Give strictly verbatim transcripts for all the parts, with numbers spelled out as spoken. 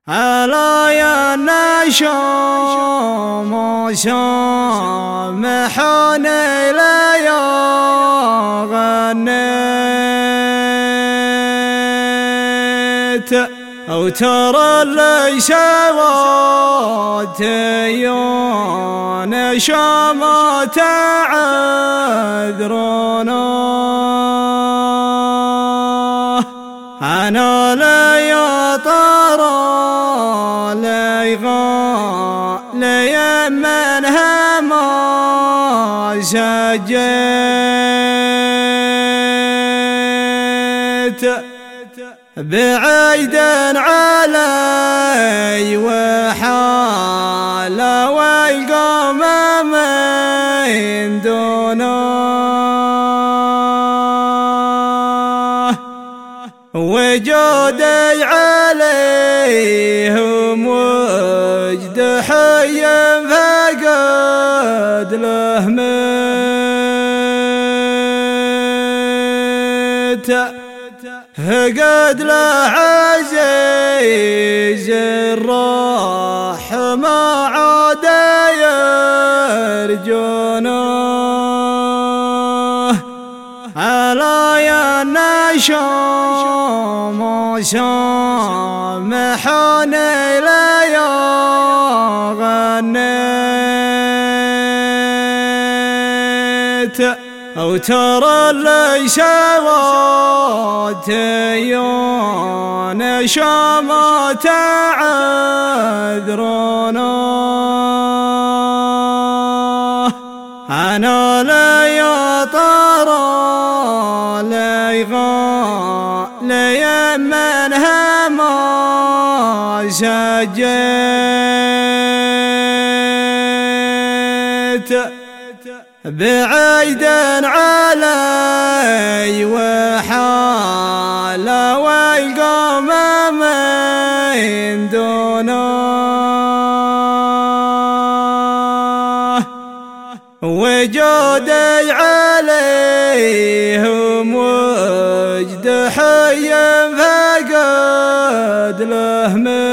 ألا يا نشام سامحوني ليا غنيت أو ترى اللي سوات يا نشام تعذرنا أنا ليا طرى لي منها ما سجيت بعيد علي وحال والقوم من دونه وجودي عليهم وجد حي فقد له ميت فقد له عزيز الرحمة عاد يرجونه ألا يا نشام سامحوني ليا غنيت أو ترى اللي سوات يا نشام تعذرنا أنا ليا طرى لي منها ما سجيت بعيد علي وحال والقوم من دونه وجودي عليهم وجد حي فقد له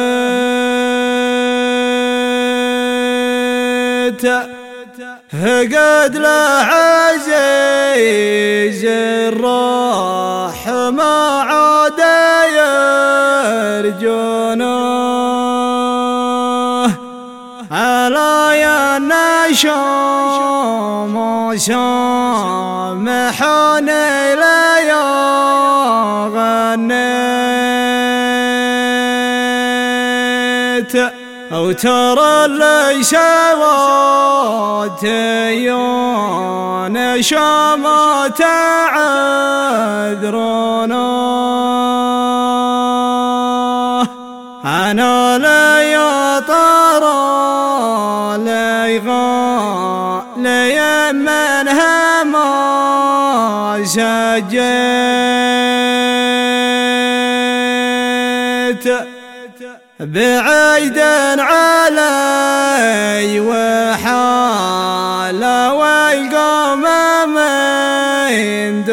ميت فقد له عزيز الرحمة عاد يرجونه ألا يا نشام سامحوني ليا غنيت أو ترى اللي سوات يا نشام تعذرنا أنا ليا طرى لي منها ما سجيت بعيد علي وحال والقوم من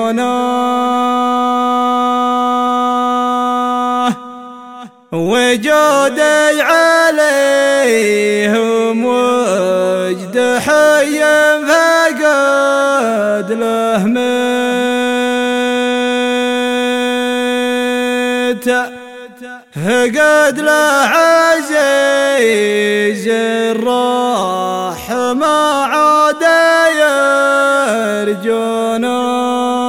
دونه وجودي عليهم وجد حي فقد له ميت فقد له عزيز الرحمة عاد يرجونه